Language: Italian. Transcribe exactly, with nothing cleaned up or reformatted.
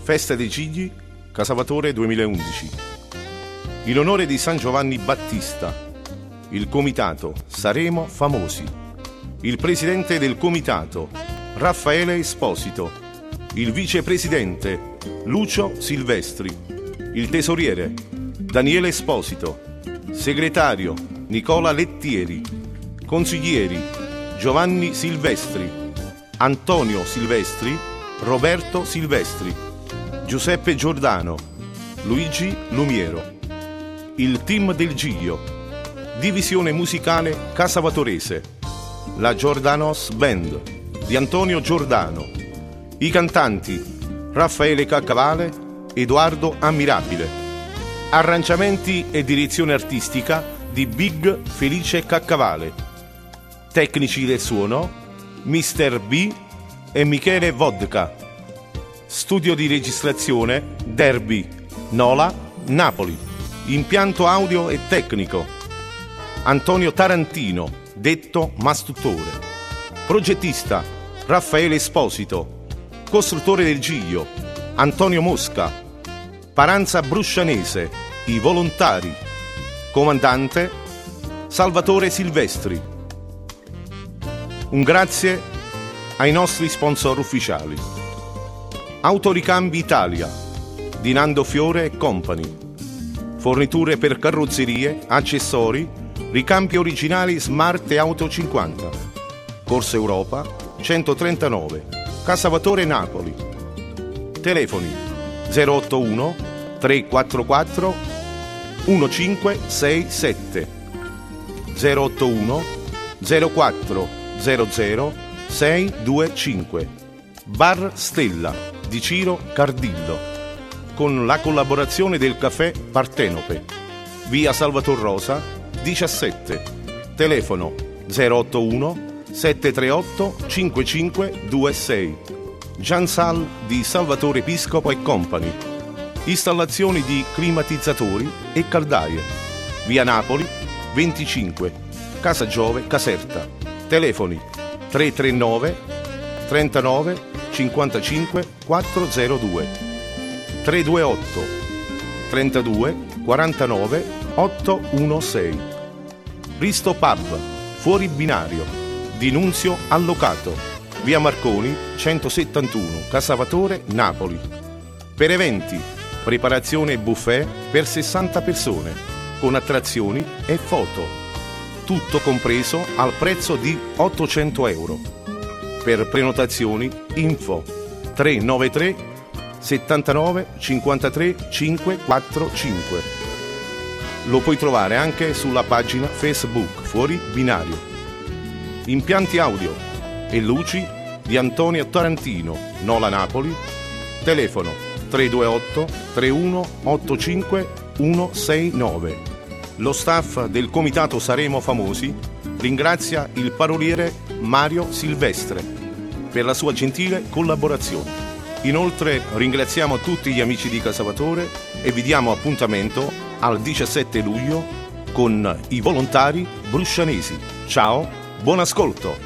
Festa dei Cigli, Casavatore duemilaundici. In onore di San Giovanni Battista, il comitato Saremo Famosi. Il presidente del comitato, Raffaele Esposito. Il vicepresidente, Lucio Silvestri. Il tesoriere, Daniele Esposito. Segretario, Nicola Lettieri. Consiglieri, Giovanni Silvestri, Antonio Silvestri, Roberto Silvestri, Giuseppe Giordano, Luigi Lumiero. Il team del Giglio, divisione musicale Casavatorese, la Giordanos Band di Antonio Giordano. I cantanti Raffaele Caccavale, Edoardo Ammirabile. Arrangiamenti e direzione artistica di Big Felice Caccavale. Tecnici del suono mister B e Michele Vodka. Studio di registrazione Derby, Nola, Napoli. Impianto audio e tecnico Antonio Tarantino, detto Mastuttore. Progettista Raffaele Esposito. Costruttore del Giglio Antonio Mosca. Paranza Bruscianese, i volontari. Comandante Salvatore Silvestri. Un grazie ai nostri sponsor ufficiali. Autoricambi Italia di Nando Fiore e Company. Forniture per carrozzerie, accessori, ricambi originali Smart e Auto cinquanta. Corso Europa centotrentanove, Casavatore Napoli. Telefoni zero otto uno tre quattro quattro uno cinque sei sette, zero otto uno zero quattro zero zero sei due cinque. Bar Stella di Ciro Cardillo, con la collaborazione del caffè Partenope, via Salvator Rosa diciassette. Telefono zero otto uno sette tre otto cinque cinque due sei. Giansal di Salvatore Episcopo e Company. Installazioni di climatizzatori e caldaie, via Napoli venticinque, Casa Giove Caserta. Telefoni tre tre nove trentanove cinquantacinque quattrocentodue, tre due otto trentadue quarantanove ottocento16. Risto Pub, fuori binario, di Nunzio Allocato, via Marconi centosettantuno, Casavatore, Napoli. Per eventi, preparazione e buffet per sessanta persone, con attrazioni e foto. Tutto compreso al prezzo di ottocento euro. Per prenotazioni, info tre nove tre settantanove cinquantatré cinquecentoquarantacinque. Lo puoi trovare anche sulla pagina Facebook Fuori Binario. Impianti audio e luci di Antonio Tarantino, Nola Napoli. Telefono tre due otto tre uno otto cinque uno sei nove. Lo staff del comitato Saremo Famosi ringrazia il paroliere Mario Silvestre per la sua gentile collaborazione. Inoltre ringraziamo tutti gli amici di Casavatore e vi diamo appuntamento al diciassette luglio con i volontari bruscianesi. Ciao, buon ascolto!